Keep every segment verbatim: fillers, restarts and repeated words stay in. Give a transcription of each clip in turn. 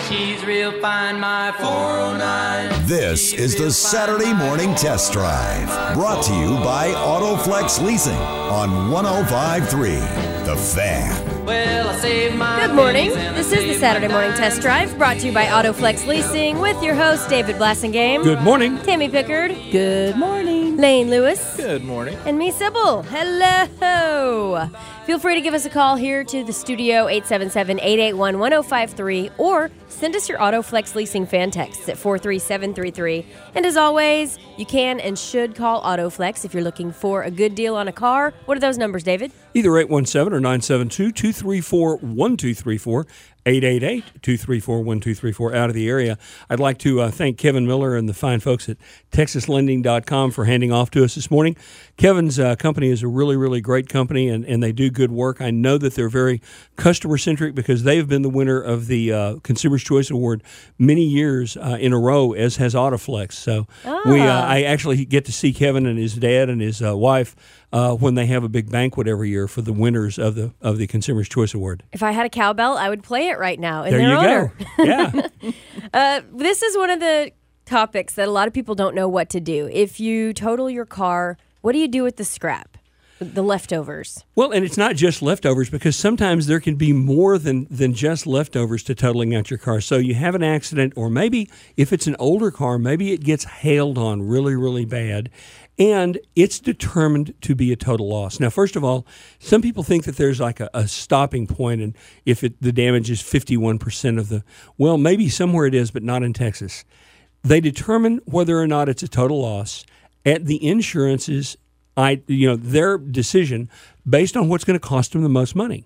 she's real fine, my four oh nine. This is the Saturday Morning Test Drive, brought to you by AutoFlex Leasing on one oh five point three The Fan. Well, I saved my Good morning. This is the Saturday Morning Test Drive, brought to you by AutoFlex Leasing with your host, David Blasingame. Good morning. Tammy Pickard. Good morning. Lane Lewis. Good morning. And me, Sybil. Hello. Feel free to give us a call here to the studio, eight seven seven, eight eight one, one oh five three, or send us your AutoFlex Leasing fan texts at four three seven three three. And as always, you can and should call AutoFlex if you're looking for a good deal on a car. What are those numbers, David? Either eight one seven or nine seven two, two three four, one two three four, eight eight eight, two three four, one two three four out of the area. I'd like to uh, thank Kevin Miller and the fine folks at Texas Lending dot com for handing off to us this morning. Kevin's uh, company is a really, really great company, and, and they do good work. I know that they're very customer-centric because they've been the winner of the uh, Consumer's Choice Award many years uh, in a row, as has AutoFlex. So Ah. we, uh, I actually get to see Kevin and his dad and his uh, wife Uh, when they have a big banquet every year for the winners of the of the Consumer's Choice Award. If I had a cowbell, I would play it right now in There their you honor. go. Yeah. Uh, this is one of the topics that a lot of people don't know what to do. If you total your car, what do you do with the scrap, the leftovers? Well, and it's not just leftovers, because sometimes there can be more than, than just leftovers to totaling out your car. So you have an accident, or maybe if it's an older car, maybe it gets hailed on really, really bad, and it's determined to be a total loss. Now, first of all, some people think that there's like a, a stopping point, and if it, the damage is fifty-one percent of the, well, maybe somewhere it is, but not in Texas. They determine whether or not it's a total loss at the insurance's, I, you know, their decision based on what's going to cost them the most money.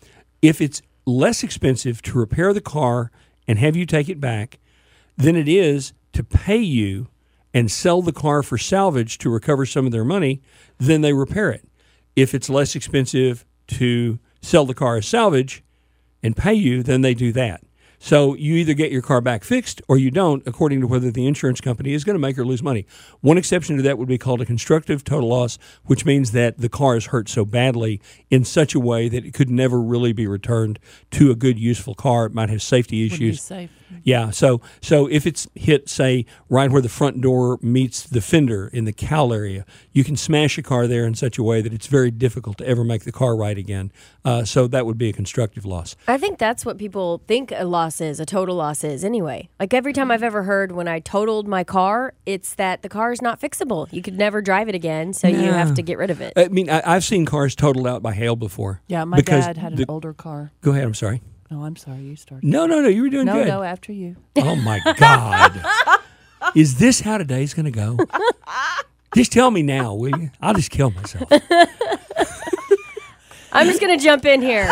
If it's less expensive to repair the car and have you take it back than it is to pay you and sell the car for salvage to recover some of their money, then they repair it. If it's less expensive to sell the car as salvage and pay you, then they do that. So you either get your car back fixed or you don't, according to whether the insurance company is going to make or lose money. One exception to that would be called a constructive total loss, which means that the car is hurt so badly in such a way that it could never really be returned to a good, useful car. It might have safety issues. Wouldn't be safe. Yeah, so so if it's hit, say, right where the front door meets the fender in the cowl area, you can smash a car there in such a way that it's very difficult to ever make the car right again. Uh, so that would be a constructive loss. I think that's what people think a loss is, a total loss is anyway. Like every time I've ever heard when I totaled my car, it's that the car is not fixable. You could never drive it again, so you No. have to get rid of it. I mean, I, I've seen cars totaled out by hail before. Yeah, my because dad had an the- older car. Go ahead, I'm sorry. Oh, I'm sorry, you started. No, no, no, you were doing No, good. no, after you. Oh, my God. Is this how today's going to go? Just tell me now, will you? I'll just kill myself. I'm just going to jump in here.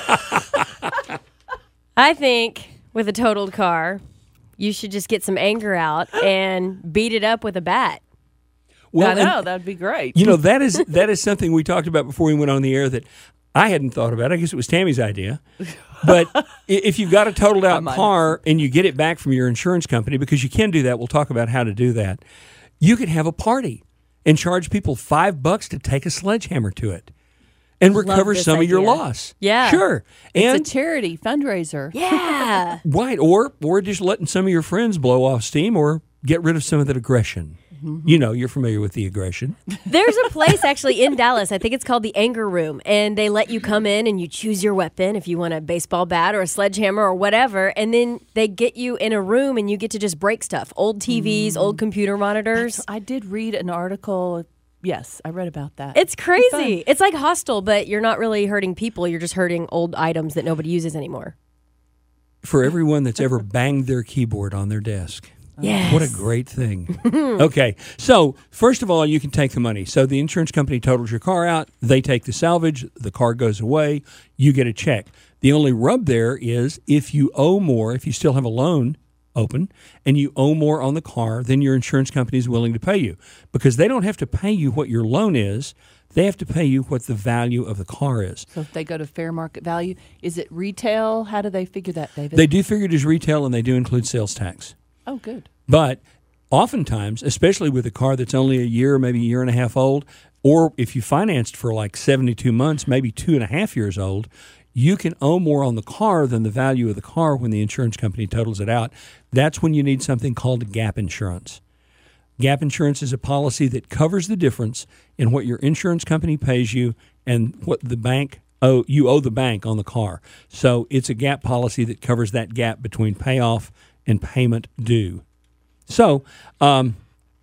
I think with a totaled car, you should just get some anger out and beat it up with a bat. Well, I know, and, that'd be great. you know, that is that is something we talked about before we went on the air that I hadn't thought about. I guess it was Tammy's idea. But i- if you've got a totaled out might have. car and you get it back from your insurance company, because you can do that, we'll talk about how to do that, you could have a party and charge people five bucks to take a sledgehammer to it and Love recover this some of your idea. loss. Yeah. Sure. And It's a charity fundraiser. Yeah. right, or or just letting some of your friends blow off steam or get rid of some of that aggression. You know, you're familiar with the aggression. There's a place actually in Dallas. I think it's called the Anger Room, and they let you come in and you choose your weapon if you want a baseball bat or a sledgehammer or whatever, and then they get you in a room and you get to just break stuff. Old T Vs, old computer monitors. I did read an article. Yes, I read about that. It's crazy. It's like Hostel, but you're not really hurting people. You're just hurting old items that nobody uses anymore. For everyone that's ever banged their keyboard on their desk. Yes. What a great thing. Okay, so first of all, you can take the money. So the insurance company totals your car out. They take the salvage. The car goes away. You get a check. The only rub there is if you owe more, if you still have a loan open, and you owe more on the car, then your insurance company is willing to pay you. Because they don't have to pay you what your loan is. They have to pay you what the value of the car is. So if they go to fair market value, is it retail? How do they figure that, David? They do figure it as retail, and they do include sales tax. Oh, good. But oftentimes, especially with a car that's only a year, maybe a year and a half old, or if you financed for like seventy-two months, maybe two and a half years old, you can owe more on the car than the value of the car when the insurance company totals it out. That's when you need something called gap insurance. Gap insurance is a policy that covers the difference in what your insurance company pays you and what the bank owe, you owe the bank on the car. So it's a gap policy that covers that gap between payoff and payment due. So um,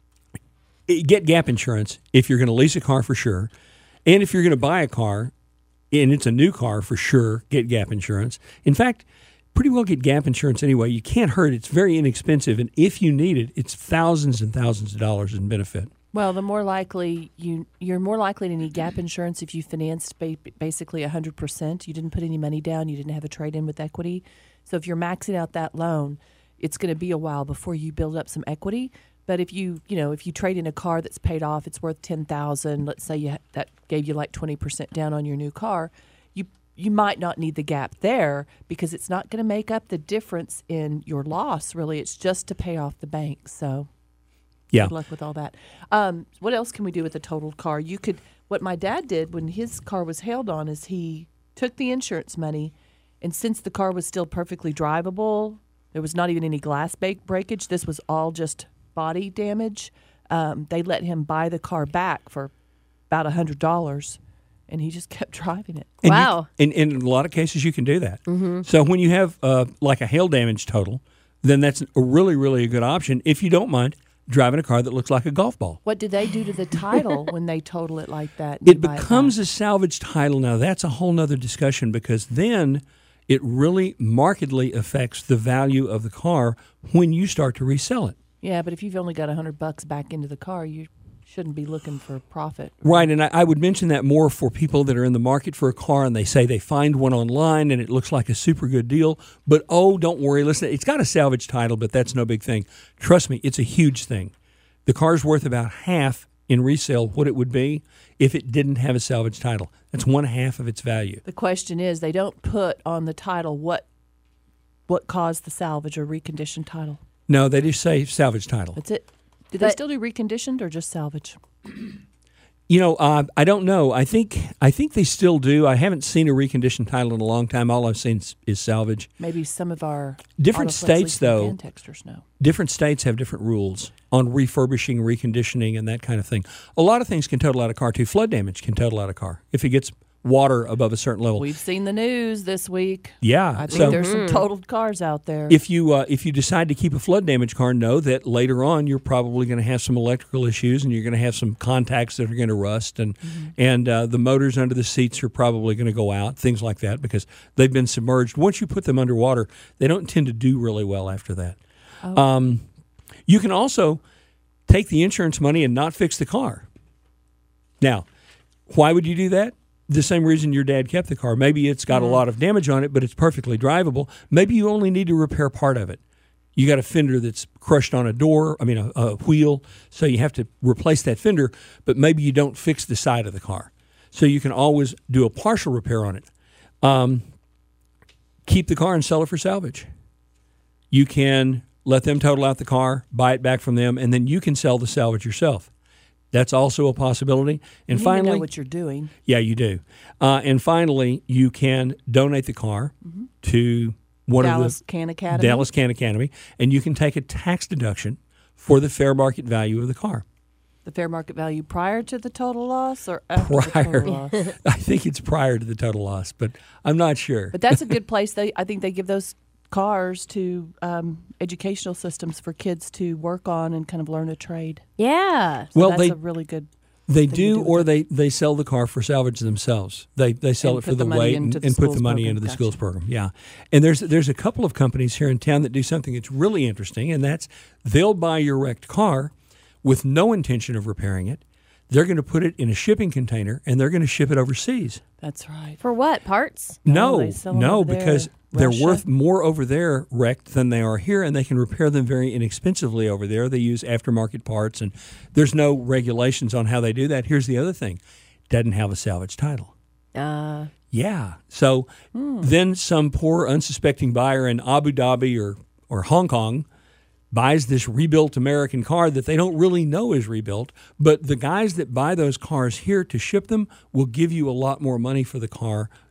get gap insurance if you're going to lease a car for sure. And if you're going to buy a car, and it's a new car for sure, get gap insurance. In fact, pretty well get gap insurance anyway. You can't hurt it. It's very inexpensive. And if you need it, it's thousands and thousands of dollars in benefit. Well, the more likely you you're more likely to need gap insurance if you financed ba- basically one hundred percent. You didn't put any money down. You didn't have a trade-in with equity. So if you're maxing out that loan, it's going to be a while before you build up some equity. But if you, you know, if you trade in a car that's paid off, it's worth ten thousand dollars. Let's say you, that gave you like twenty percent down on your new car. You you might not need the gap there because it's not going to make up the difference in your loss. Really, it's just to pay off the bank. So, yeah. Good luck with all that. Um, what else can we do with a totaled car? You could. What my dad did when his car was hailed on is he took the insurance money, and since the car was still perfectly drivable, there was not even any glass ba- breakage. This was all just body damage. Um, they let him buy the car back for about a hundred dollars, and he just kept driving it. And Wow. You, and, and in a lot of cases, you can do that. Mm-hmm. So when you have uh, like a hail damage total, then that's a really, really a good option if you don't mind driving a car that looks like a golf ball. What do they do to the title when they total it like that? and you It buy becomes back? a salvage title. Now, that's a whole nother discussion because then it really markedly affects the value of the car when you start to resell it. Yeah, but if you've only got a hundred bucks back into the car, you shouldn't be looking for profit. Right, and I, I would mention that more for people that are in the market for a car and they say they find one online and it looks like a super good deal, but oh, don't worry, listen, it's got a salvage title, but that's no big thing. Trust me, it's a huge thing. The car's worth about half in resale what it would be if it didn't have a salvage title. That's one half of its value. The question is, they don't put on the title what what caused the salvage or reconditioned title. No, they just say salvage title. That's it. Do they But- still do reconditioned or just salvage? You know, uh, I don't know. I think I think they still do. I haven't seen a reconditioned title in a long time. All I've seen is, is salvage. Maybe some of our Different Autoflex states, leasing though. fan texters know. Different states have different rules on refurbishing, reconditioning, and that kind of thing. A lot of things can total out a car, too. Flood damage can total out a car if it gets water above a certain level. We've seen the news this week. yeah. I think so there's some totaled cars out there. if you uh, if you decide to keep a flood damage car, know that later on you're probably going to have some electrical issues and you're going to have some contacts that are going to rust and Mm-hmm. and uh, the motors under the seats are probably going to go out, things like that, because they've been submerged. Once you put them underwater, they don't tend to do really well after that. Oh. Um, you can also take the insurance money and not fix the car. Now, why would you do that? The same reason your dad kept the car. Maybe it's got a lot of damage on it, but it's perfectly drivable. Maybe you only need to repair part of it. You got a fender that's crushed on a door, I mean, a, a wheel, so you have to replace that fender, but maybe you don't fix the side of the car. So you can always do a partial repair on it. Um, keep the car and sell it for salvage. You can let them total out the car, buy it back from them, and then you can sell the salvage yourself. That's also a possibility. And you finally, need to know what you're doing. yeah, you do. Uh, and finally, you can donate the car to one Dallas of the Can Academy. Dallas Can Academy, and you can take a tax deduction for the fair market value of the car. The fair market value prior to the total loss or after the Prior. total loss? I think it's prior to the total loss, but I'm not sure. But that's a good place. They, I think they give those cars to um, educational systems for kids to work on and kind of learn a trade. Yeah. So Well, that's they- a really good. They thing to do, do with or it. they, they sell the car for salvage themselves. They they sell And it for put the, the money weight into and, the and put the schools money program. into the Gotcha. schools program. Yeah, and there's there's a couple of companies here in town that do something that's really interesting, and that's they'll buy your wrecked car with no intention of repairing it. They're going to put it in a shipping container and they're going to ship it overseas. That's right. For what? Parts? No, No, they sell 'em no, over there. because they're Russia. worth more over there wrecked than they are here, and they can repair them very inexpensively over there. They use aftermarket parts, and there's no regulations on how they do that. Here's the other thing: doesn't have a salvage title. Uh, Yeah, so then some poor unsuspecting buyer in Abu Dhabi or or Hong Kong buys this rebuilt American car that they don't really know is rebuilt, but the guys that buy those cars here to ship them will give you a lot more money for the car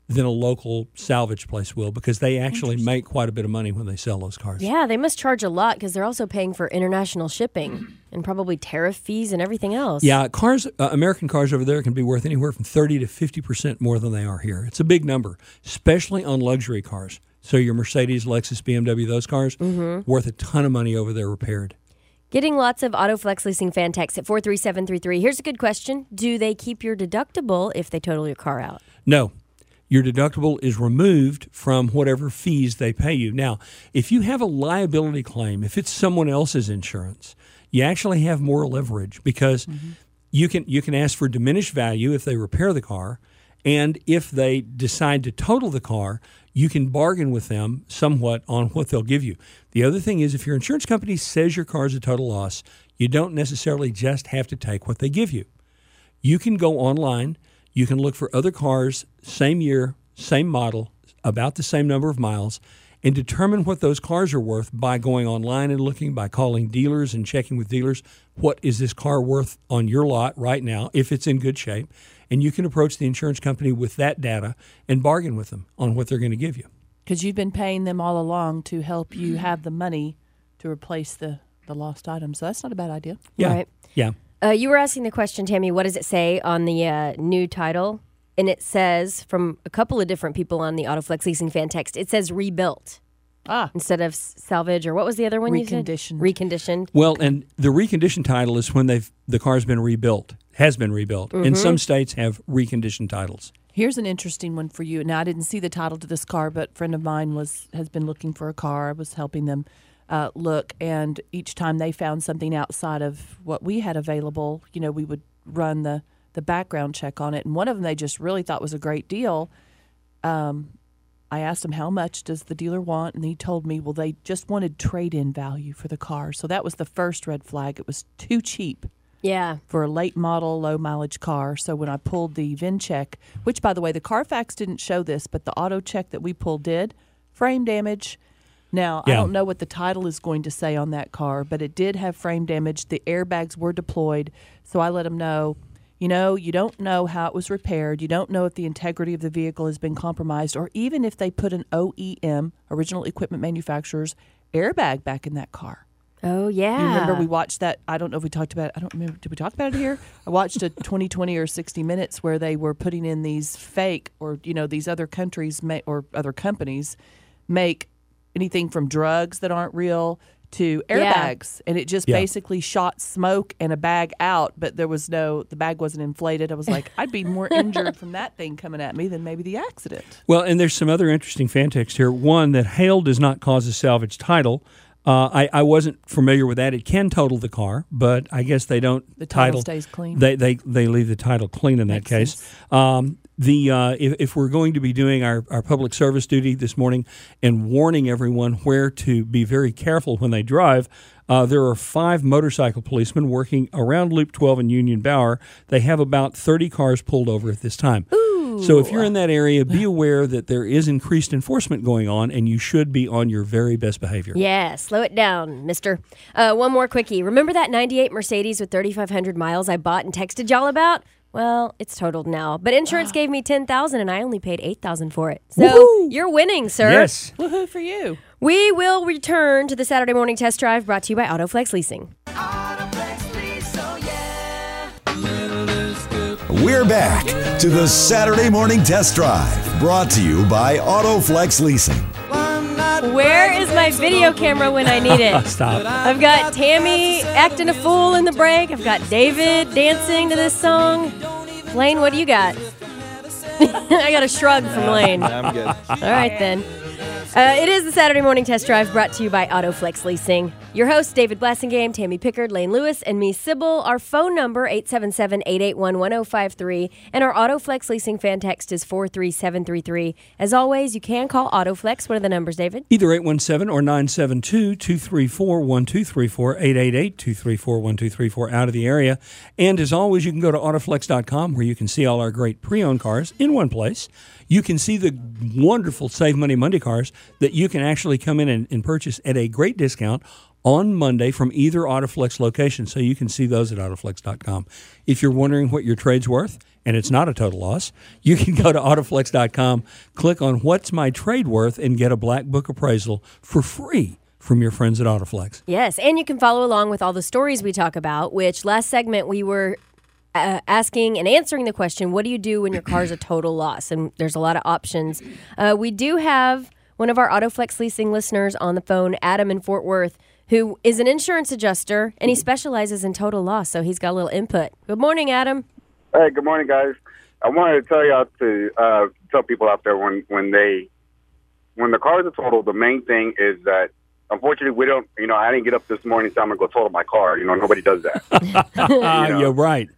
than a local salvage place will, because they actually make quite a bit of money when they sell those cars. Yeah, they must charge a lot because they're also paying for international shipping and probably tariff fees and everything else. Yeah, cars, uh, American cars over there can be worth anywhere from thirty to fifty percent more than they are here. It's a big number, especially on luxury cars. So your Mercedes, Lexus, B M W, those cars, mm-hmm. worth a ton of money over there repaired. Getting lots of AutoFlex leasing fan texts at four three seven three three. Here's a good question. Do they keep your deductible if they total your car out? No. Your deductible is removed from whatever fees they pay you. Now, if you have a liability claim, if it's someone else's insurance, you actually have more leverage because mm-hmm. you can you can ask for diminished value if they repair the car, and if they decide to total the car, you can bargain with them somewhat on what they'll give you. The other thing is, if your insurance company says your car is a total loss, you don't necessarily just have to take what they give you. You can go online. You can look for other cars, same year, same model, about the same number of miles, and determine what those cars are worth by going online and looking, by calling dealers and checking with dealers, what is this car worth on your lot right now, if it's in good shape. And you can approach the insurance company with that data and bargain with them on what they're going to give you. Because you've been paying them all along to help you have the money to replace the, the lost items. So that's not a bad idea. Yeah. Right. Yeah. Uh, you were asking the question, Tammy, what does it say on the uh, new title? And it says, from a couple of different people on the AutoFlex Leasing fan text, it says rebuilt ah. instead of salvage, or what was the other one you said? Reconditioned. Reconditioned. Well, and the reconditioned title is when they've the car's been rebuilt, has been rebuilt. Mm-hmm. And some states have reconditioned titles. Here's an interesting one for you. Now, I didn't see the title to this car, but a friend of mine was has been looking for a car. I was helping them uh, look, and each time they found something outside of what we had available, you know, we would run the, the background check on it. And one of them they just really thought was a great deal. Um, I asked him, how much does the dealer want? And he told me, well, they just wanted trade-in value for the car. So that was the first red flag. It was too cheap. Yeah. For a late model, low mileage car. So when I pulled the V I N check, which by the way, the Carfax didn't show this, but the auto check that we pulled did, frame damage. Now, Yeah. I don't know what the title is going to say on that car, but it did have frame damage. The airbags were deployed. So I let them know, you know, you don't know how it was repaired. You don't know if the integrity of the vehicle has been compromised, or even if they put an O E M, Original Equipment Manufacturer's, airbag back in that car. Oh, yeah. You remember we watched that? I don't know if we talked about it. I don't remember. Did we talk about it here? I watched a twenty twenty or sixty minutes where they were putting in these fake, or, you know, these other countries may, or other companies make anything from drugs that aren't real to airbags. Yeah. And it just Yeah. basically shot smoke and a bag out, but there was no, the bag wasn't inflated. I was like, I'd be more injured from that thing coming at me than maybe the accident. Well, and there's some other interesting fan text here. One, that hail does not cause a salvage title. Uh, I, I wasn't familiar with that. It can total the car, but I guess they don't The title title. stays clean. They they they leave the title clean in that Makes case. sense. Um, the uh, if, if we're going to be doing our, our public service duty this morning and warning everyone where to be very careful when they drive, uh, there are five motorcycle policemen working around Loop twelve in Union Bower. They have about thirty cars pulled over at this time. So if you're in that area, be aware that there is increased enforcement going on, and you should be on your very best behavior. Yeah, slow it down, mister. Uh, one more quickie. Remember that ninety-eight Mercedes with thirty-five hundred miles I bought and texted y'all about? Well, it's totaled now. But insurance gave me ten thousand dollars, and I only paid eight thousand dollars for it. So Woo-hoo! You're winning, sir. Yes. Woohoo for you. We will return to the Saturday morning test drive brought to you by AutoFlex Leasing. We're back to the Saturday Morning Test Drive, brought to you by AutoFlex Leasing. Where is my video camera when I need it? Stop. I've got Tammy acting a fool in the break. I've got David dancing to this song. Lane, what do you got? I got a shrug from Lane. I'm good. All right, then. Uh, it is the Saturday Morning Test Drive brought to you by AutoFlex Leasing. Your hosts, David Blassingame, Tammy Pickard, Lane Lewis, and me, Sybil. Our phone number, eight seven seven, eight eight one, one oh five three. And our AutoFlex Leasing fan text is four three seven three three. As always, you can call AutoFlex. What are the numbers, David? Either eight one seven or nine seven two, two three four, one two three four, eight eight eight, two three four, one two three four out of the area. And as always, you can go to autoflex dot com where you can see all our great pre-owned cars in one place. You can see the wonderful Save Money Monday cars that you can actually come in and, and purchase at a great discount on Monday from either AutoFlex location. So you can see those at autoflex dot com. If you're wondering what your trade's worth, and it's not a total loss, you can go to autoflex dot com, click on What's My Trade Worth, and get a Black Book appraisal for free from your friends at Autoflex. Yes, and you can follow along with all the stories we talk about, which last segment we were uh, asking and answering the question, what do you do when your car's a total loss? And there's a lot of options. Uh, we do have one of our Autoflex leasing listeners on the phone, Adam in Fort Worth, who is an insurance adjuster, and he specializes in total loss, so he's got a little input. Good morning, Adam. Hey, good morning, guys. I wanted to tell y'all to uh, tell people out there when, when they when the cars are total, the main thing is that unfortunately we don't. You know, I didn't get up this morning and say I'm gonna go total my car. You know, nobody does that. you know? You're right.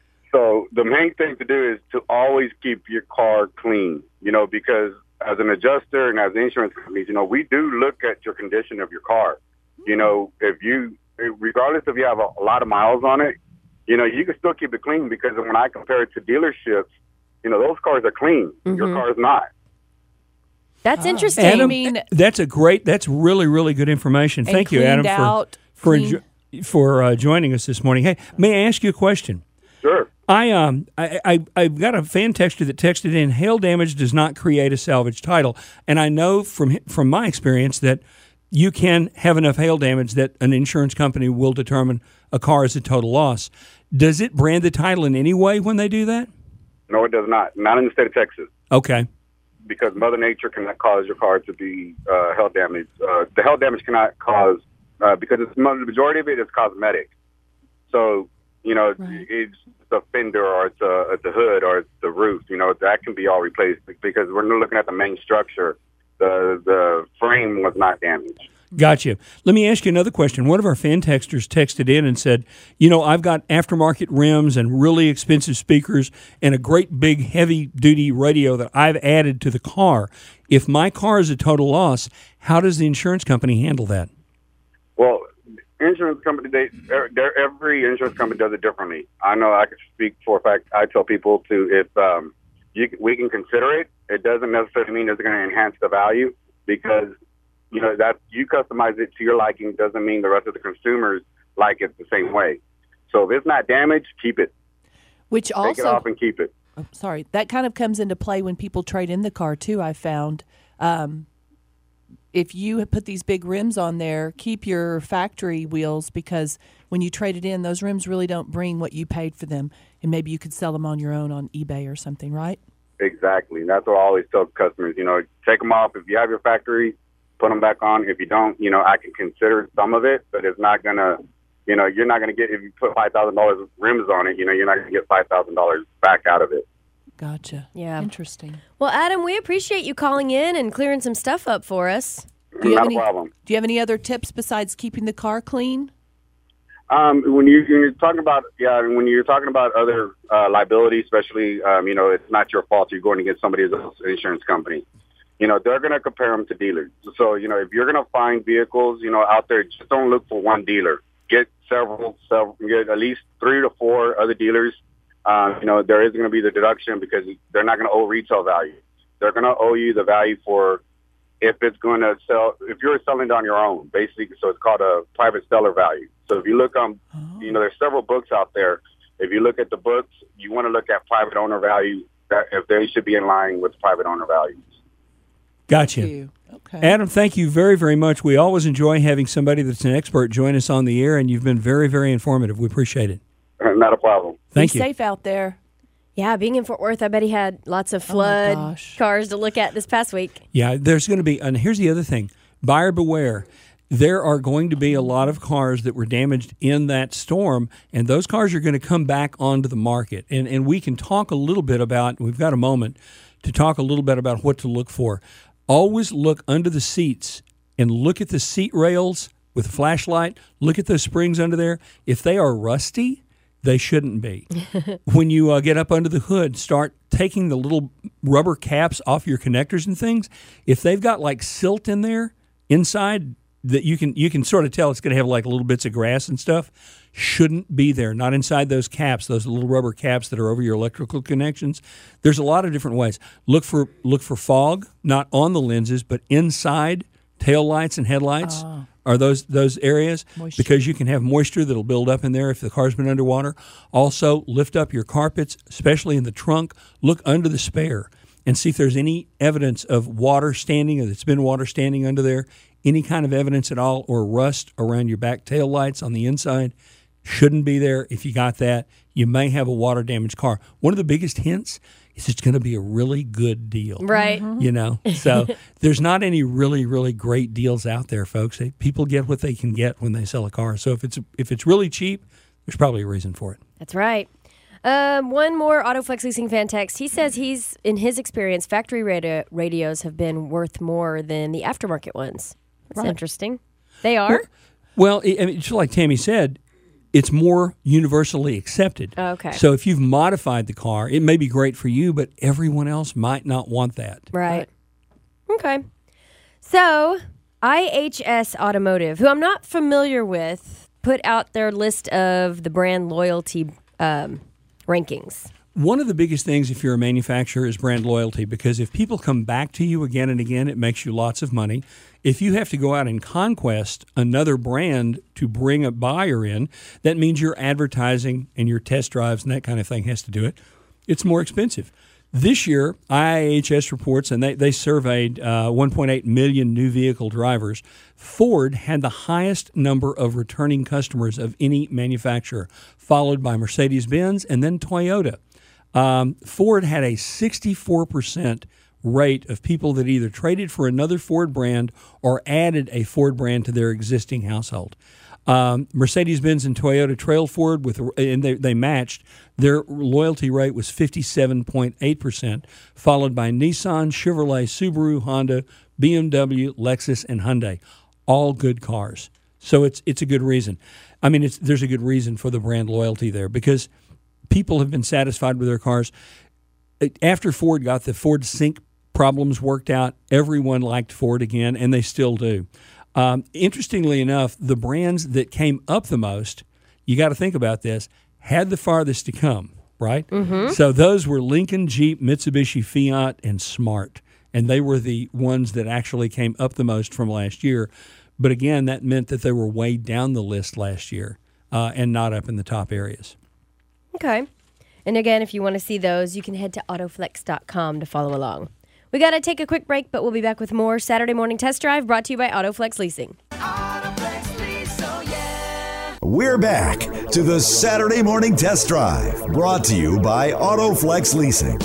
So the main thing to do is to always keep your car clean. You know, because as an adjuster and as insurance companies, you know, we do look at your condition of your car. You know, if you, regardless if you have a, a lot of miles on it, you know, you can still keep it clean because when I compare it to dealerships, you know, those cars are clean. Mm-hmm. Your car's not. That's oh. interesting. Adam, I mean, that's a great, that's really, really good information. Thank you, Adam, out, for for, enjo- for uh, joining us this morning. Hey, may I ask you a question? Sure. I um I, I I've got a fan texter that texted in, hail damage does not create a salvage title, and I know from from my experience that you can have enough hail damage that an insurance company will determine a car is a total loss. Does it brand the title in any way when they do that? No, it does not. Not in the state of Texas. Okay. Because Mother Nature cannot cause your car to be uh, hail damage. Uh, the hail damage cannot cause, uh, because it's, the majority of it is cosmetic. So, you know, right. it's the fender or it's a, it's a hood or it's the roof. You know, that can be all replaced because we're looking at the main structure. The the frame was not damaged. Gotcha. Let me ask you another question. One of our fan texters texted in and said, you know, I've got aftermarket rims and really expensive speakers and a great big heavy-duty radio that I've added to the car. If my car is a total loss, how does the insurance company handle that? Well, insurance company, they, they're, every insurance company does it differently. I know I can speak for a fact. I tell people to, if um, you, we can consider it, it doesn't necessarily mean it's going to enhance the value because you know, that you customize it to your liking doesn't mean the rest of the consumers like it the same way. So if it's not damaged, keep it. Which also, take it off and keep it. Oh, sorry, that kind of comes into play when people trade in the car too. I found um, if you put these big rims on there, keep your factory wheels because when you trade it in, those rims really don't bring what you paid for them, and maybe you could sell them on your own on eBay or something, right? Exactly. That's what I always tell customers. You know, take them off if you have your factory. Put them back on. If you don't, you know, I can consider some of it, but it's not going to, you know, you're not going to get, if you put five thousand dollars rims on it, you know, you're not going to get five thousand dollars back out of it. Gotcha. Yeah. Interesting. Well, Adam, we appreciate you calling in and clearing some stuff up for us. Do you not have any, a problem. Do you have any other tips besides keeping the car clean? Um, when, you, when you're talking about, yeah, when you're talking about other uh, liability, especially, um, you know, it's not your fault you're going to get somebody else's insurance company. You know, they're going to compare them to dealers. So, you know, if you're going to find vehicles, you know, out there, just don't look for one dealer. Get several, several, get at least three to four other dealers. Um, you know, there is going to be the deduction because they're not going to owe retail value. They're going to owe you the value for if it's going to sell, if you're selling it on your own, basically. So it's called a private seller value. So if you look on, oh. you know, there's several books out there. If you look at the books, you want to look at private owner value, that if they should be in line with private owner values. Gotcha. Thank you. Okay. Adam, thank you very, very much. We always enjoy having somebody that's an expert join us on the air, and you've been very, very informative. We appreciate it. Not a problem. Thank Be you. safe out there. Yeah, being in Fort Worth, I bet he had lots of flood oh cars to look at this past week. Yeah, there's going to be, and here's the other thing, buyer beware. There are going to be a lot of cars that were damaged in that storm, and those cars are going to come back onto the market. And, and we can talk a little bit about, we've got a moment to talk a little bit about what to look for. Always look under the seats and look at the seat rails with a flashlight. Look at those springs under there. If they are rusty, they shouldn't be. When you uh, get up under the hood, start taking the little rubber caps off your connectors and things. If they've got like silt in there inside that you can you can sort of tell it's going to have like little bits of grass and stuff, shouldn't be there. Not inside those caps, those little rubber caps that are over your electrical connections. There's a lot of different ways. Look for look for fog, not on the lenses, but inside tail lights and headlights. Oh. are those those areas Moisture. because you can have moisture that'll build up in there if the car's been underwater. Also, lift up your carpets, especially in the trunk. Look under the spare and see if there's any evidence of water standing, or that's been water standing under there. Any kind of evidence at all, or rust around your back tail lights on the inside. Shouldn't be there. If you got that, you may have a water damaged car. One of the biggest hints is it's going to be a really good deal. Right. You know, so there's not any really, really great deals out there, folks. They, people get what they can get when they sell a car. So if it's if it's really cheap, there's probably a reason for it. That's right. Um, one more AutoFlex Leasing fan text. He says he's, in his experience, factory radio, radios have been worth more than the aftermarket ones. That's Right. interesting. They are? Well, I mean, just like Tammy said, it's more universally accepted. Oh, okay. So if you've modified the car, it may be great for you, but everyone else might not want that. Right. Okay. So, I H S Automotive, who I'm not familiar with, put out their list of the brand loyalty um, rankings. One of the biggest things if you're a manufacturer is brand loyalty, because if people come back to you again and again, it makes you lots of money. If you have to go out and conquest another brand to bring a buyer in, that means your advertising and your test drives and that kind of thing has to do it. It's more expensive. This year, I H S reports, and they, they surveyed uh, one point eight million new vehicle drivers. Ford had the highest number of returning customers of any manufacturer, followed by Mercedes-Benz and then Toyota. Um, Ford had a sixty-four percent rate of people that either traded for another Ford brand or added a Ford brand to their existing household. Um, Mercedes-Benz and Toyota trailed Ford with, and they, they matched. Their loyalty rate was fifty-seven point eight percent, followed by Nissan, Chevrolet, Subaru, Honda, B M W, Lexus, and Hyundai. All good cars. So it's it's a good reason. I mean, it's there's a good reason for the brand loyalty there, because people have been satisfied with their cars. After Ford got the Ford Sync problems worked out, everyone liked Ford again, and they still do. Um, interestingly enough, the brands that came up the most, you got to think about this, had the farthest to come, right? Mm-hmm. So those were Lincoln, Jeep, Mitsubishi, Fiat, and Smart, and they were the ones that actually came up the most from last year. But again, that meant that they were way down the list last year uh, and not up in the top areas. Okay. And again, if you want to see those, you can head to autoflex dot com to follow along. We got to take a quick break, but we'll be back with more Saturday Morning Test Drive brought to you by AutoFlex Leasing. We're back to the Saturday Morning Test Drive, brought to you by AutoFlex Leasing.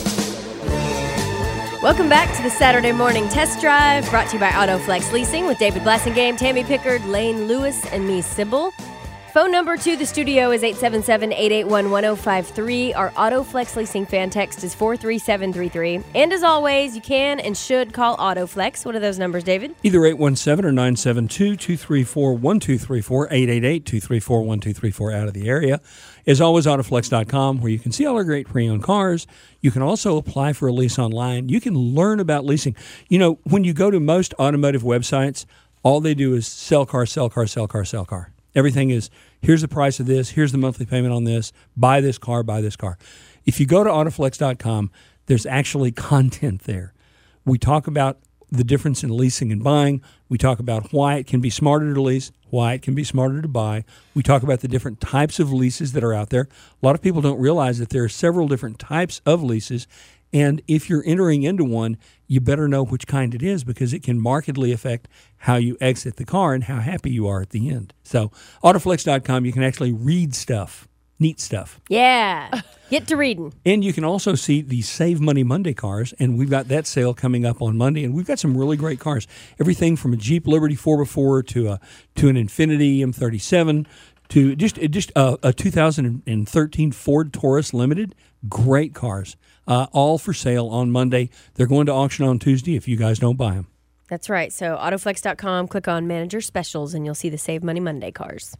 Welcome back to the Saturday Morning Test Drive brought to you by AutoFlex Leasing with David Blassingame, Tammy Pickard, Lane Lewis, and me, Sybil. Phone number to the studio is eight seven seven, eight eight one, one oh five three. Our AutoFlex Leasing fan text is four three seven three three. And as always, you can and should call AutoFlex. What are those numbers, David? Either eight one seven or nine seven two, two three four, one two three four, eight eight eight, two three four, one two three four out of the area. As always, autoflex dot com, where you can see all our great pre-owned cars. You can also apply for a lease online. You can learn about leasing. You know, when you go to most automotive websites, all they do is sell car, sell car, sell car, sell car. Everything is, here's the price of this, here's the monthly payment on this, buy this car, buy this car. If you go to autoflex dot com, there's actually content there. We talk about the difference in leasing and buying. We talk about why it can be smarter to lease, why it can be smarter to buy. We talk about the different types of leases that are out there. A lot of people don't realize that there are several different types of leases, and if you're entering into one, you better know which kind it is, because it can markedly affect how you exit the car and how happy you are at the end. So autoflex dot com, you can actually read stuff, neat stuff. Yeah. Get to reading. And you can also see the Save Money Monday cars, and we've got that sale coming up on Monday, and we've got some really great cars. Everything from a Jeep Liberty four by four to a to an Infiniti M thirty-seven to just just a, a two thousand thirteen Ford Taurus Limited. Great cars, uh, all for sale on Monday. They're going to auction on Tuesday if you guys don't buy them. That's right. So autoflex dot com, click on Manager Specials, and you'll see the Save Money Monday cars.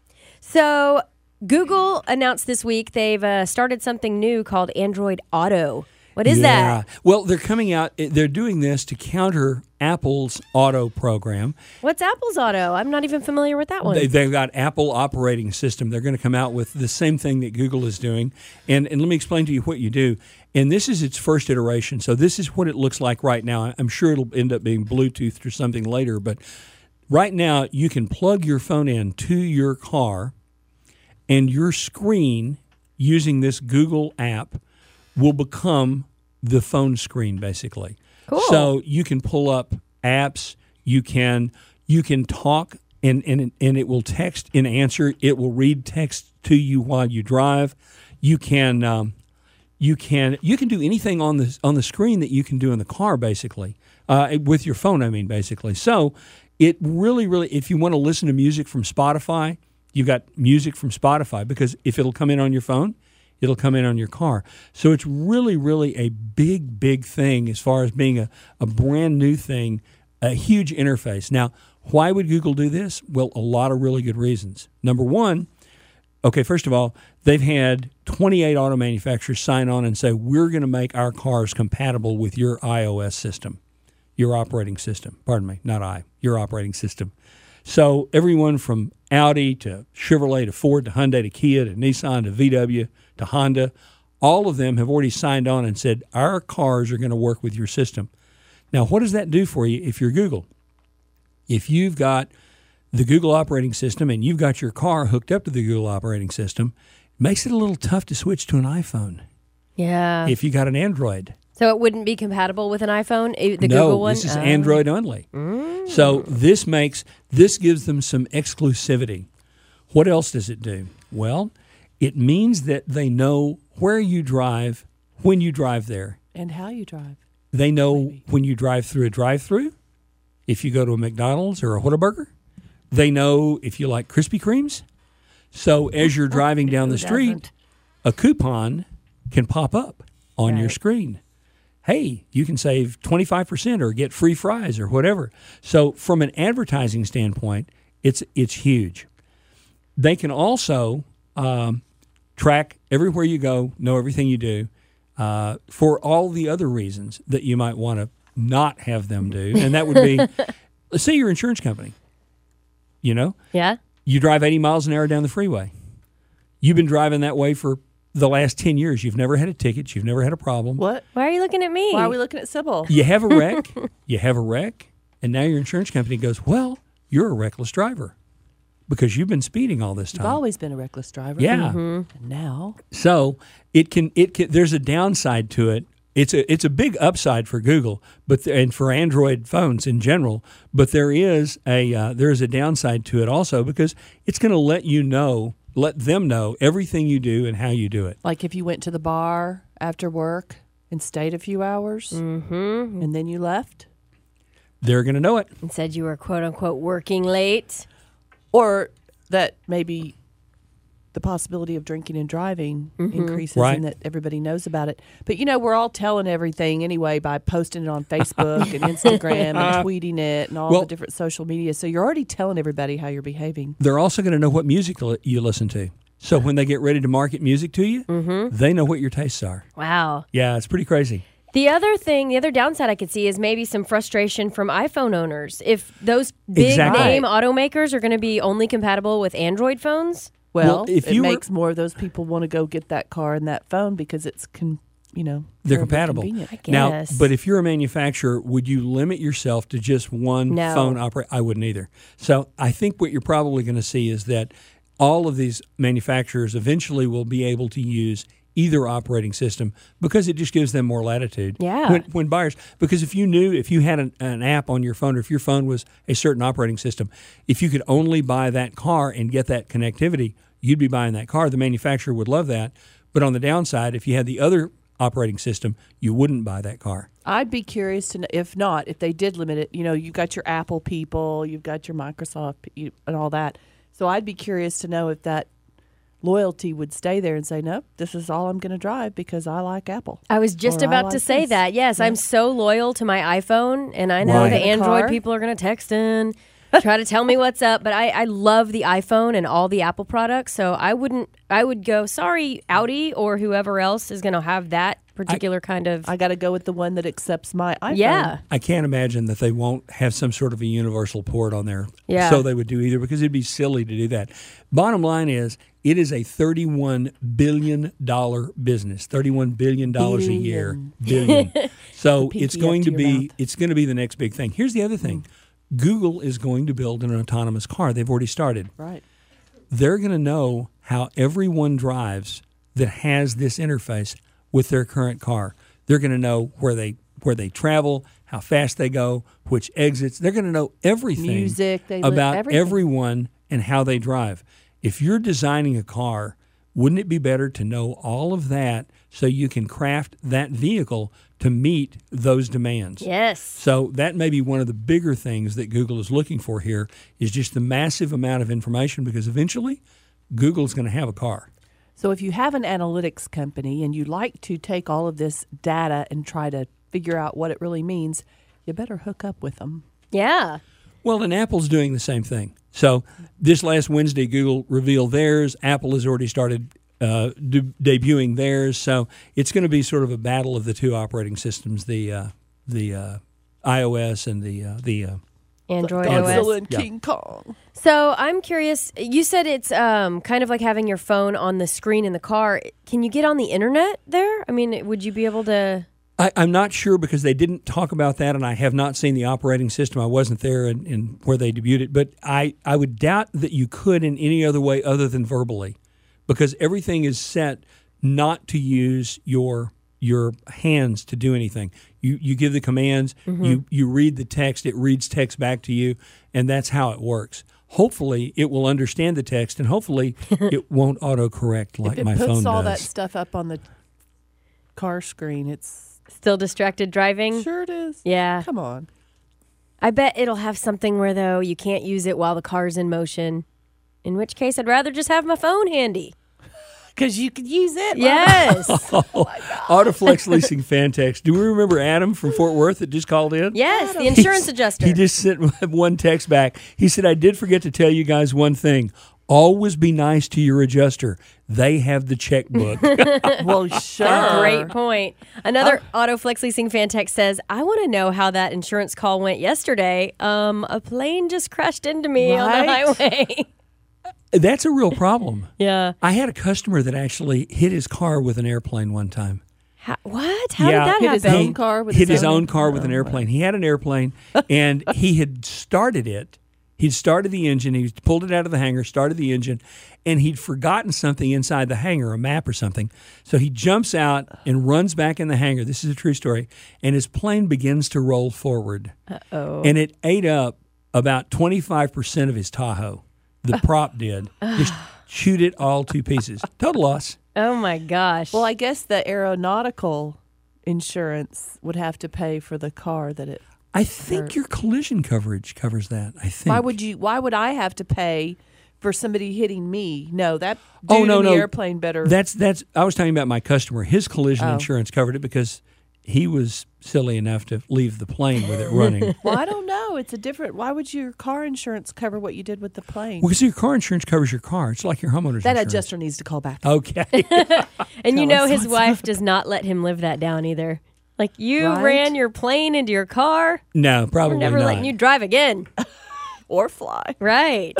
So Google announced this week they've uh, started something new called Android Auto. What is yeah. that? Well, they're coming out, they're doing this to counter Apple's Auto program. What's Apple's Auto? I'm not even familiar with that one. They, they've got Apple operating system. They're going to come out with the same thing that Google is doing. And, and let me explain to you what you do. And this is its first iteration. So this is what it looks like right now. I'm sure it'll end up being Bluetooth or something later, but right now you can plug your phone in to your car, and your screen using this Google app will become the phone screen, basically. Cool. So you can pull up apps. You can you can talk, and, and and it will text and answer. It will read text to you while you drive. You can um, you can you can do anything on the on the screen that you can do in the car, basically, uh, with your phone. I mean, basically. So it really, really, if you want to listen to music from Spotify, you got music from Spotify, because if it'll come in on your phone, it'll come in on your car. So it's really, really a big, big thing as far as being a, a brand new thing, a huge interface. Now, why would Google do this? Well, a lot of really good reasons. Number one, okay, first of all, they've had twenty-eight auto manufacturers sign on and say, we're going to make our cars compatible with your iOS system, your operating system. Pardon me, not I, your operating system. So everyone from Audi to Chevrolet to Ford to Hyundai to Kia to Nissan to V W to Honda, all of them have already signed on and said, our cars are going to work with your system. Now, what does that do for you if you're Google? If you've got the Google operating system and you've got your car hooked up to the Google operating system, it makes it a little tough to switch to an iPhone Yeah. if you got an Android. So it wouldn't be compatible with an iPhone, eh, the no, Google one? this is Oh. Android only. Mm. So this makes this gives them some exclusivity. What else does it do? Well, it means that they know where you drive, when you drive there. And how you drive. They know Maybe. when you drive through a drive-through, if you go to a McDonald's or a Whataburger. They know if you like Krispy Kremes. So as you're driving down the Who street, doesn't? a coupon can pop up on your Right. screen. Hey, you can save twenty-five percent or get free fries or whatever. So from an advertising standpoint, it's it's huge. They can also um, track everywhere you go, know everything you do, uh, for all the other reasons that you might want to not have them do. And that would be, let's say your insurance company, you know, Yeah? you drive eighty miles an hour down the freeway. You've been driving that way for the last ten years. You've never had a ticket. You've never had a problem. What? Why are you looking at me? Why are we looking at Sybil? You have a wreck. you have a wreck. And now your insurance company goes, well, you're a reckless driver because you've been speeding all this You've time. always been a reckless driver. Yeah. And now, So it can it can. There's a downside to it. It's a it's a big upside for Google, but th- and for Android phones in general. But there is a uh, there is a downside to it also, because it's going to let you know, let them know everything you do and how you do it. like if you went to the bar after work and stayed a few hours Mm-hmm. and then you left, They're going to know it. And said you were quote unquote working late. or that maybe the possibility of drinking and driving increases Right. and that everybody knows about it. But, you know, we're all telling everything anyway by posting it on Facebook and Instagram and tweeting it and all Well- the different social media. So you're already telling everybody how you're behaving. They're also going to know what music li- you listen to. So when they get ready to market music to you, they know what your tastes are. Wow. Yeah, it's pretty crazy. The other thing, the other downside I could see is maybe some frustration from iPhone owners. If those big Exactly. name automakers are going to be only compatible with Android phones. Well, Well, if it you were- makes more of those people want to go get that car and that phone because it's, con- you know, They're terribly compatible. convenient. I Now, guess. but if you're a manufacturer, would you limit yourself to just one No. phone operator? I wouldn't either. So I think what you're probably going to see is that all of these manufacturers eventually will be able to use either operating system because it just gives them more latitude. Yeah. When, when buyers, because if you knew, if you had an, an app on your phone, or if your phone was a certain operating system, if you could only buy that car and get that connectivity, you'd be buying that car. The manufacturer would love that. But on the downside, if you had the other operating system, you wouldn't buy that car. I'd be curious to know, if not, if they did limit it, you know, you've got your Apple people, you've got your Microsoft you- and all that. So I'd be curious to know if that loyalty would stay there and say, nope, this is all I'm going to drive because I like Apple. I was just Or I about like to say this. that. Yes, I'm so loyal to my iPhone, and I know Right. the The Android car? people are going to text in, try to tell me what's up. But I, I love the iPhone and all the Apple products, so I wouldn't. I would go, sorry, Audi or whoever else is going to have that particular kind of. I got to go with the one that accepts my iPhone. yeah, I can't imagine that they won't have some sort of a universal port on there. Yeah. So they would do either, because it'd be silly to do that. Bottom line is, it is a thirty-one billion dollars business, thirty-one billion dollars a year. Billion. So pinky it's going up to to your be mouth. it's going to be the next big thing. Here's the other thing. Google is going to build an autonomous car. They've already started. Right. They're going to know how everyone drives that has this interface with their current car. They're going to know where they where they travel, how fast they go, which exits. They're going to know everything Music, they li- about everything. everyone and how they drive. If you're designing a car, wouldn't it be better to know all of that so you can craft that vehicle to meet those demands? Yes. So that may be one of the bigger things that Google is looking for here is just the massive amount of information, because eventually Google's going to have a car. So if you have an analytics company and you like to take all of this data and try to figure out what it really means, you better hook up with them. Yeah. Well, and Apple's doing the same thing. So this last Wednesday, Google revealed theirs. Apple has already started uh, de- debuting theirs. So it's going to be sort of a battle of the two operating systems, the uh, the uh, iOS and the uh, the uh, Android Godzilla O S. and Yeah. King Kong. So I'm curious. You said it's um, kind of like having your phone on the screen in the car. Can you get on the internet there? I mean, would you be able to? I, I'm not sure because they didn't talk about that, and I have not seen the operating system. I wasn't there in, in where they debuted it, but I, I would doubt that you could in any other way other than verbally, because everything is set not to use your your hands to do anything. You you give the commands, Mm-hmm. you you read the text, it reads text back to you, and that's how it works. Hopefully, it will understand the text, and hopefully, it won't autocorrect like If it my puts phone all does. that stuff up on the car screen, it's Still distracted driving? sure it is. Yeah. Come on. I bet it'll have something where, though, you can't use it while the car's in motion. In which case, I'd rather just have my phone handy. Because you could use it. Yes. Autoflex Leasing Fan Text. Do we remember Adam from Fort Worth that just called in? yes, the insurance adjuster. He just sent one text back. He said, I did forget to tell you guys one thing. Always be nice to your adjuster. They have the checkbook. Well, sure. A great point. Another Autoflex Leasing fan text says, I want to know how that insurance call went yesterday. Um, a plane just crashed into me on the Right? highway. That's a real problem. Yeah. I had a customer that actually hit his car with an airplane one time. How, what? How Yeah. did that Hit his happen? own car with hit his his own- own car with an Oh, airplane. He had an airplane, and he had started it. He'd started the engine. He pulled it out of the hangar, started the engine, and he'd forgotten something inside the hangar, a map or something. So he jumps out and runs back in the hangar. This is a true story. And his plane begins to roll forward. Uh-oh. And it ate up about twenty-five percent of his Tahoe. The prop did. Just chewed it all to pieces. Total loss. Oh, my gosh. Well, I guess the aeronautical insurance would have to pay for the car that it. I think your collision coverage covers that. I think. Why would you? Why would I have to pay for somebody hitting me? No, that dude Oh no, in the no. airplane better. That's that's. I was talking about my customer. His collision Oh. insurance covered it because he was silly enough to leave the plane with it running. Well, I don't know. It's a different. Why would your car insurance cover what you did with the plane? Well, because your car insurance covers your car. It's like your homeowner's that insurance. adjuster needs to call back. Okay. and you tell know us his what's wife does not let him live that down either. Like, you Right? ran your plane into your car. no, We're probably never not. letting you drive again. Or fly. Right.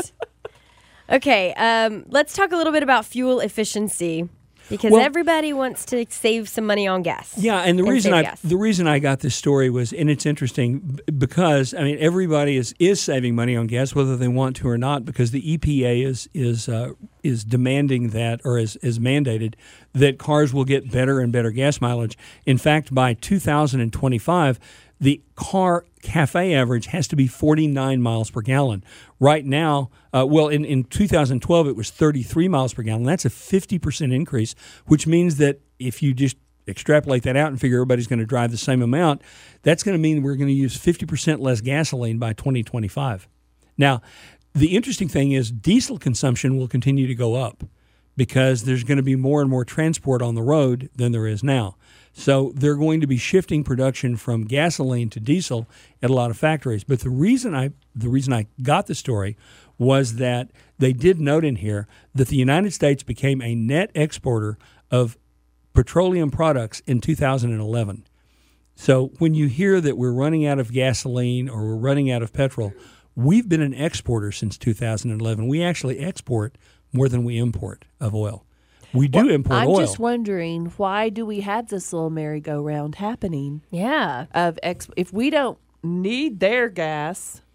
Okay, um, let's talk a little bit about fuel efficiency because Well- everybody wants to save some money on gas. Yeah, and the And reason save I gas. the reason I got this story was, and it's interesting b- because I mean everybody is, is saving money on gas whether they want to or not, because the E P A is is uh, is demanding that, or is, is mandated that cars will get better and better gas mileage. In fact, by two thousand twenty-five, the car cafe average has to be forty-nine miles per gallon. Right now, uh, well, in, in two thousand twelve, it was thirty-three miles per gallon. That's a fifty percent increase, which means that if you just extrapolate that out and figure everybody's going to drive the same amount, that's going to mean we're going to use fifty percent less gasoline by twenty twenty-five. Now, the interesting thing is diesel consumption will continue to go up because there's going to be more and more transport on the road than there is now. So they're going to be shifting production from gasoline to diesel at a lot of factories. But the reason I the reason I got the story was that they did note in here that the United States became a net exporter of petroleum products in two thousand eleven. So when you hear that we're running out of gasoline or we're running out of petrol, we've been an exporter since two thousand eleven. We actually export more than we import of oil. We do import I'm oil. just wondering, why do we have this little merry-go-round happening Yeah. of ex- if we don't need their gas,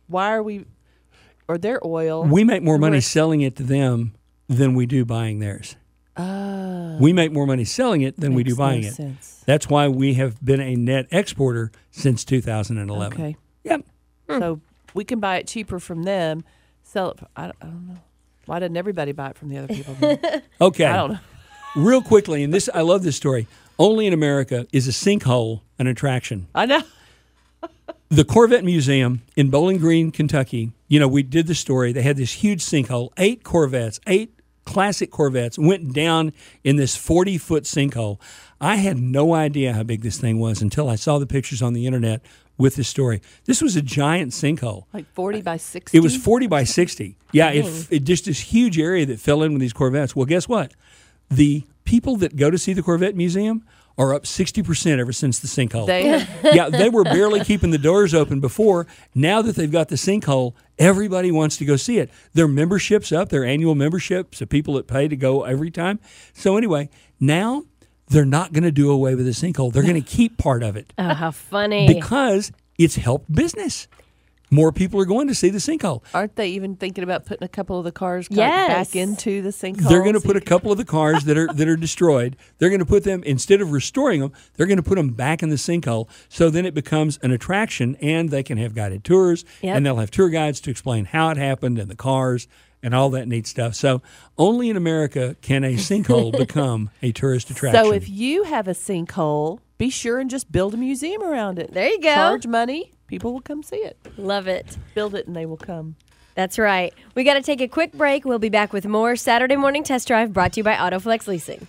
why are we, or their oil? We make more money We're- selling it to them than we do buying theirs. Oh, We make more money selling it than we do makes no buying it. sense. That's why we have been a net exporter since two thousand eleven. Okay. Yep. So we can buy it cheaper from them, sell it. I don't, I don't know. Why doesn't everybody buy it from the other people? then? Okay. I don't know. Real quickly, and this I love this story. Only in America is a sinkhole an attraction. I know. The Corvette Museum in Bowling Green, Kentucky, you know, we did the story. They had this huge sinkhole. Eight Corvettes, eight classic Corvettes went down in this forty-foot sinkhole. I had no idea how big this thing was until I saw the pictures on the internet with this story. This was a giant sinkhole. Like forty by sixty. It was forty by sixty. Yeah, it, it just this huge area that fell in with these Corvettes. Well, guess what? The people that go to see the Corvette Museum are up sixty percent ever since the sinkhole. They, Yeah, they were barely keeping the doors open before. Now that they've got the sinkhole, everybody wants to go see it. Their membership's up, their annual memberships, the people that pay to go every time. So anyway, now they're not going to do away with the sinkhole. They're going to keep part of it Oh, how funny. because it's helped business. More people are going to see the sinkhole. aren't they even thinking about putting a couple of the cars got Yes. back into the sinkhole? They're going to so put you a couple of the cars that are that are destroyed. They're going to put them, instead of restoring them, they're going to put them back in the sinkhole. So then it becomes an attraction, and they can have guided tours, Yep. and they'll have tour guides to explain how it happened and the cars and all that neat stuff. So only in America can a sinkhole become a tourist attraction. So if you have a sinkhole, be sure and just build a museum around it. There you go. Charge money. People will come see it. Love it. Build it and they will come. That's right. We got to take a quick break. We'll be back with more Saturday Morning Test Drive brought to you by AutoFlex Leasing.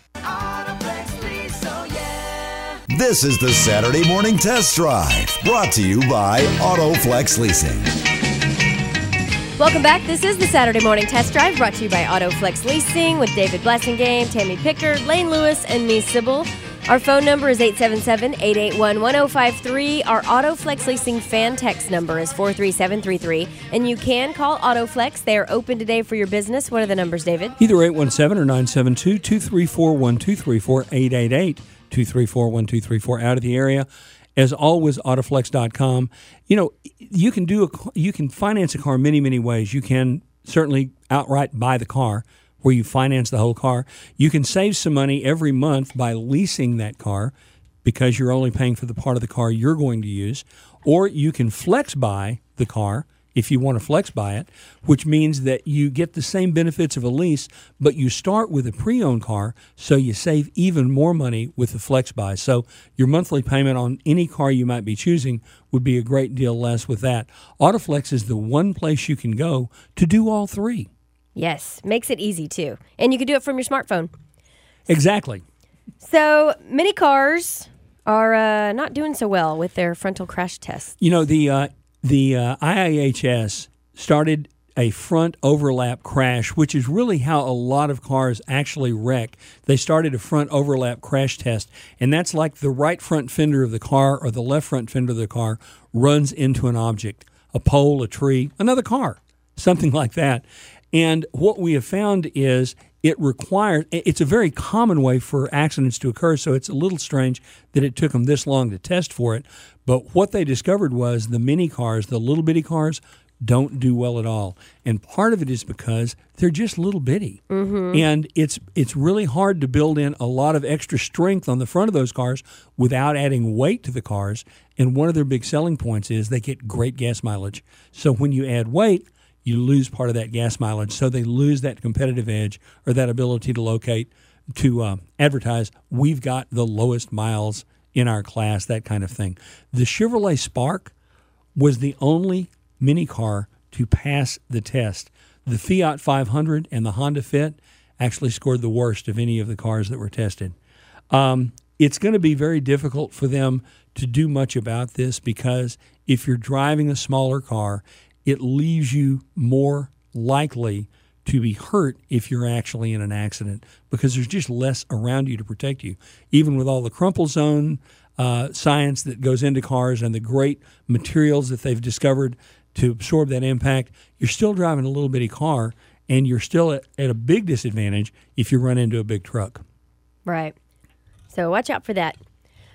This is the Saturday Morning Test Drive, brought to you by AutoFlex Leasing. Welcome back. This is the Saturday Morning Test Drive brought to you by AutoFlex Leasing with David Blessingame, Tammy Pickard, Lane Lewis, and me, Sybil. Our phone number is eight seven seven, eight eight one, one oh five three. Our AutoFlex Leasing fan text number is four three seven three three. And you can call AutoFlex. They are open today for your business. What are the numbers, David? Either eight one seven or nine seven two, two three four, one two three four, eight eight eight, two three four, one two three four. Out of the area. As always, autoflex dot com. You know, you can do a, you can finance a car many, many ways. You can certainly outright buy the car, where you finance the whole car. You can save some money every month by leasing that car because you're only paying for the part of the car you're going to use. Or you can flex buy the car if you want to flex buy it, which means that you get the same benefits of a lease, but you start with a pre-owned car, so you save even more money with the flex buy. So your monthly payment on any car you might be choosing would be a great deal less with that. Autoflex is the one place you can go to do all three. Yes, makes it easy too. And you can do it from your smartphone. Exactly. So many cars are uh, not doing so well with their frontal crash tests. You know, the uh, the uh, I I H S started a front overlap crash, which is really how a lot of cars actually wreck. They started a front overlap crash test, and that's like the right front fender of the car or the left front fender of the car runs into an object, a pole, a tree, another car, something like that. And what we have found is it requires, it's a very common way for accidents to occur, so it's a little strange that it took them this long to test for it. But what they discovered was the mini cars, the little bitty cars, don't do well at all. And part of it is because they're just little bitty. Mm-hmm. And it's it's really hard to build in a lot of extra strength on the front of those cars without adding weight to the cars. And one of their big selling points is they get great gas mileage. So when you add weight, you lose part of that gas mileage. So they lose that competitive edge or that ability to locate, to uh, advertise, we've got the lowest miles in our class, that kind of thing. The Chevrolet Spark was the only mini car to pass the test. The Fiat five hundred and the Honda Fit actually scored the worst of any of the cars that were tested. Um, it's going to be very difficult for them to do much about this because if you're driving a smaller car, it leaves you more likely to be hurt if you're actually in an accident because there's just less around you to protect you. Even with all the crumple zone uh, science that goes into cars and the great materials that they've discovered to absorb that impact, you're still driving a little bitty car and you're still at, at a big disadvantage if you run into a big truck. Right. So watch out for that.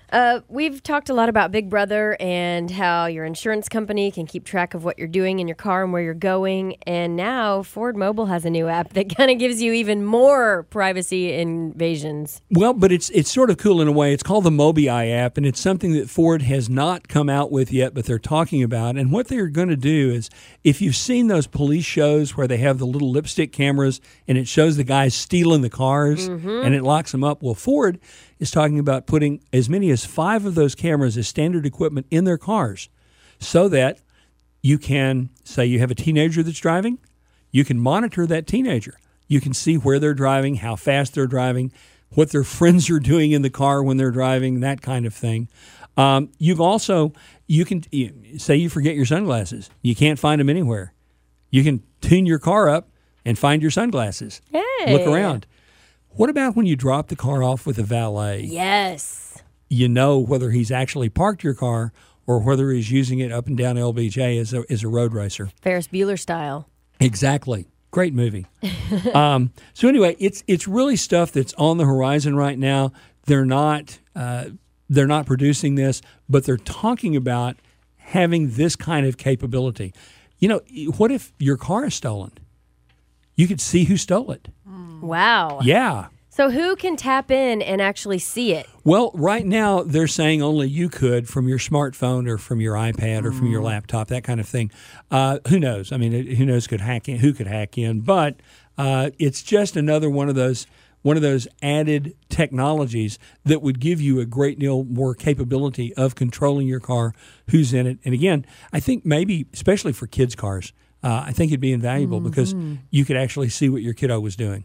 Uh, we've talked a lot about Big Brother and how your insurance company can keep track of what you're doing in your car and where you're going. And now Ford Mobile has a new app that kind of gives you even more privacy invasions. Well, but it's it's sort of cool in a way. It's called the Mobileye app, and it's something that Ford has not come out with yet, but they're talking about. And what they're going to do is, if you've seen those police shows where they have the little lipstick cameras and it shows the guys stealing the cars and it locks them up, well, Ford is talking about putting as many as five of those cameras as standard equipment in their cars so that you can, say you have a teenager that's driving, you can monitor that teenager. You can see where they're driving, how fast they're driving, what their friends are doing in the car when they're driving, that kind of thing. Um, you've also, you can, you, say you forget your sunglasses. You can't find them anywhere. You can tune your car up and find your sunglasses. Hey. Look around. What about when you drop the car off with a valet? Yes. You know whether he's actually parked your car or whether he's using it up and down L B J as a, as a road racer. Ferris Bueller style. Exactly. Great movie. um, so anyway, it's it's really stuff that's on the horizon right now. They're not uh, they're not producing this, but they're talking about having this kind of capability. You know, what if your car is stolen? You could see who stole it. Wow. Yeah. So who can tap in and actually see it? Well, right now they're saying only you could from your smartphone or from your iPad or from your laptop, that kind of thing. Uh, who knows? I mean, who knows could hack in? Who could hack in? But uh, it's just another one of those one of those added technologies that would give you a great deal more capability of controlling your car, who's in it. And again, I think maybe, especially for kids' cars, uh, I think it'd be invaluable mm-hmm. because you could actually see what your kiddo was doing.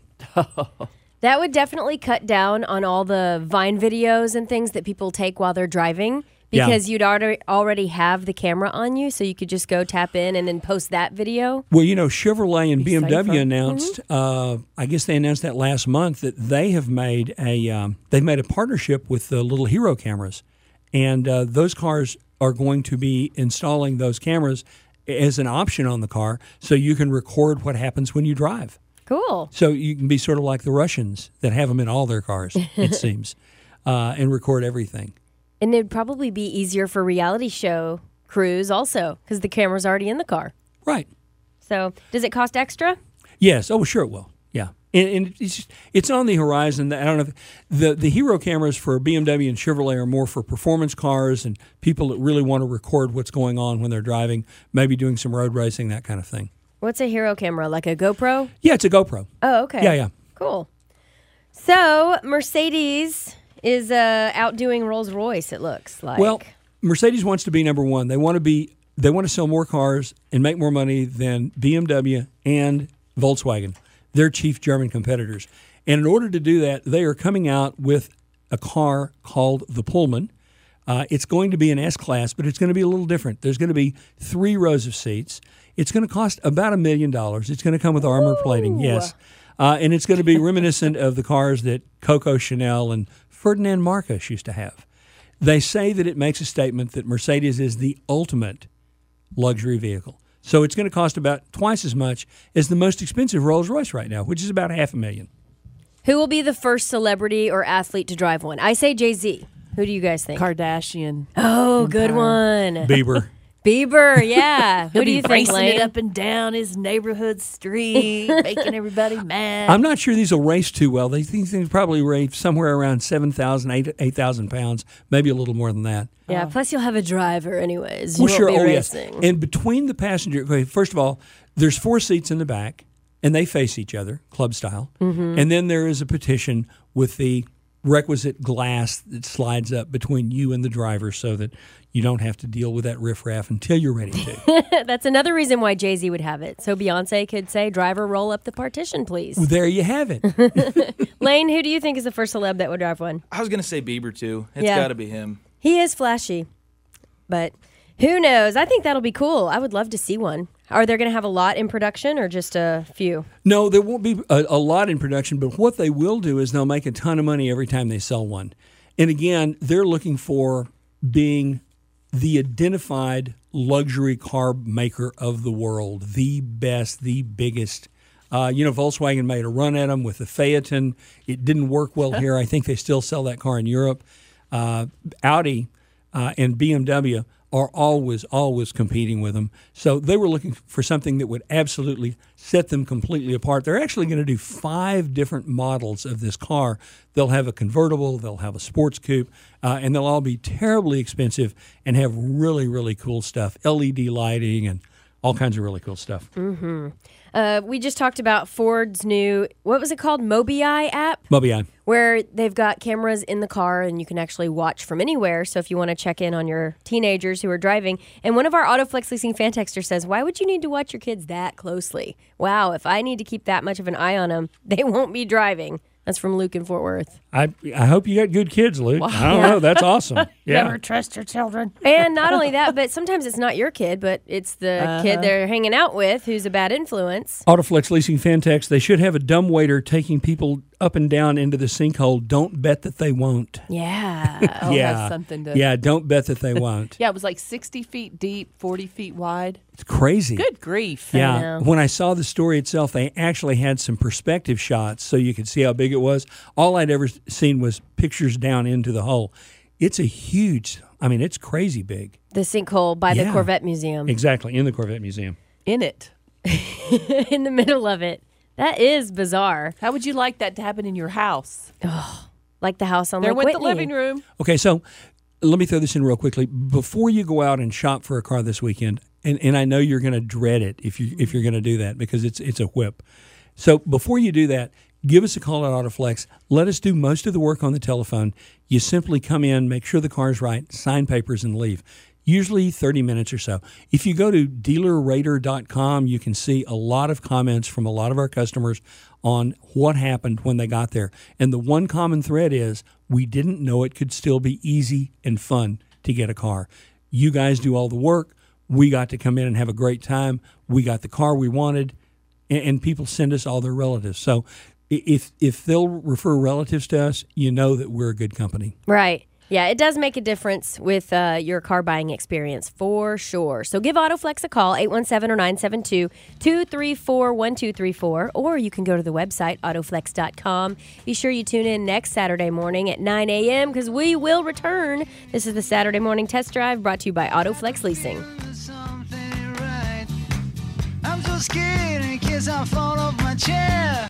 That would definitely cut down on all the Vine videos and things that people take while they're driving because yeah. you'd already already have the camera on you, so you could just go tap in and then post that video. Well, you know, Chevrolet and Be B M W safer. announced, mm-hmm. uh, I guess they announced that last month, that they have made a um, they've made a partnership with the little Hero cameras, and uh, those cars are going to be installing those cameras as an option on the car, so you can record what happens when you drive. Cool. So you can be sort of like the Russians that have them in all their cars, it seems, uh, and record everything. And it'd probably be easier for reality show crews also because the camera's already in the car. Right. So does it cost extra? Yes. Oh, sure it will. Yeah. And, and it's just, it's on the horizon. I don't know. If, the the Hero cameras for B M W and Chevrolet are more for performance cars and people that really want to record what's going on when they're driving, maybe doing some road racing, that kind of thing. What's a Hero camera? Like a GoPro? Yeah, it's a GoPro. Oh, okay. Yeah, yeah. Cool. So Mercedes is uh, outdoing Rolls-Royce, it looks like. Well, Mercedes wants to be number one. They want to be. They want to sell more cars and make more money than B M W and Volkswagen, their chief German competitors. And in order to do that, they are coming out with a car called the Pullman. Uh, it's going to be an S-Class, but it's going to be a little different. There's going to be three rows of seats. It's going to cost about a million dollars. It's going to come with armor plating, yes. Uh, and it's going to be reminiscent of the cars that Coco Chanel and Ferdinand Marcos used to have. They say that it makes a statement that Mercedes is the ultimate luxury vehicle. So it's going to cost about twice as much as the most expensive Rolls-Royce right now, which is about half a million. Who will be the first celebrity or athlete to drive one? I say Jay-Z. Who do you guys think? Kardashian. Oh, good one. Bieber. Bieber, yeah. Who He'll do be you think, racing Lane? it up and down his neighborhood street, making everybody mad. I'm not sure these will race too well. These things probably race somewhere around seven thousand, eight thousand pounds, maybe a little more than that. Yeah, plus you'll have a driver anyways. You Well, won't sure. be Oh, yes. racing. And between the passenger, okay, first of all, there's four seats in the back, and they face each other, club style. Mm-hmm. And then there is a partition with the requisite glass that slides up between you and the driver so that you don't have to deal with that riffraff until you're ready to. That's another reason why Jay-Z would have it. So Beyonce could say, driver, roll up the partition, please. Well, there you have it. Lane, who do you think is the first celeb that would drive one? I was going to say Bieber, too. It's Yeah. got to be him. He is flashy, but who knows? I think that'll be cool. I would love to see one. Are they going to have a lot in production or just a few? No, there won't be a, a lot in production, but what they will do is they'll make a ton of money every time they sell one. And again, they're looking for being the identified luxury car maker of the world, the best, the biggest. Uh, you know, Volkswagen made a run at them with the Phaeton. It didn't work well here. I think they still sell that car in Europe. Uh, Audi uh, and B M W are always, always competing with them. So they were looking for something that would absolutely set them completely apart. They're actually going to do five different models of this car. They'll have a convertible, they'll have a sports coupe, uh, and they'll all be terribly expensive and have really, really cool stuff, L E D lighting and all kinds of really cool stuff. Mm-hmm. Uh, we just talked about Ford's new, what was it called, Mobileye app? Mobileye. Where they've got cameras in the car and you can actually watch from anywhere. So if you want to check in on your teenagers who are driving. And one of our AutoFlex Leasing fan texters says, why would you need to watch your kids that closely? Wow, if I need to keep that much of an eye on them, they won't be driving. That's from Luke in Fort Worth. I I hope you got good kids, Luke. Wow. I don't know. That's awesome. Yeah. Never trust your children. And not only that, but sometimes it's not your kid, but it's the Uh-huh. kid they're hanging out with who's a bad influence. AutoFlex Leasing fan text, they should have a dumbwaiter taking people up and down into the sinkhole. Don't bet that they won't. Yeah. Oh, yeah. that's something to. Yeah, don't bet that they won't. Yeah, it was like sixty feet deep, forty feet wide. It's crazy. Good grief. Yeah. know. When I saw the story itself, they actually had some perspective shots so you could see how big it was. All I'd ever seen was pictures down into the hole. It's a huge, I mean, it's crazy big. The sinkhole by the Yeah. Corvette Museum. Exactly, in the Corvette Museum. In it. In the middle of it. That is bizarre. How would you like that to happen in your house? Like the house on There Lake went the Whitney. living room. Okay, so let me throw this in real quickly. Before you go out and shop for a car this weekend, and, and I know you're going to dread it if you if you're going to do that because it's it's a whip. So before you do that, give us a call at AutoFlex. Let us do most of the work on the telephone. You simply come in, make sure the car's right, sign papers, and leave. Usually thirty minutes or so. If you go to dealer rater dot com, you can see a lot of comments from a lot of our customers on what happened when they got there. And the one common thread is we didn't know it could still be easy and fun to get a car. You guys do all the work. We got to come in and have a great time. We got the car we wanted, and, and people send us all their relatives. So if if they'll refer relatives to us, you know that we're a good company. Right. Yeah, it does make a difference with uh, your car buying experience for sure. So give AutoFlex a call, eight one seven or nine seven two, two three four, one two three four, or you can go to the website, autoflex dot com. Be sure you tune in next Saturday morning at nine a.m. because we will return. This is the Saturday Morning Test Drive brought to you by AutoFlex Leasing. Something right. I'm so scared in case I fall off my chair.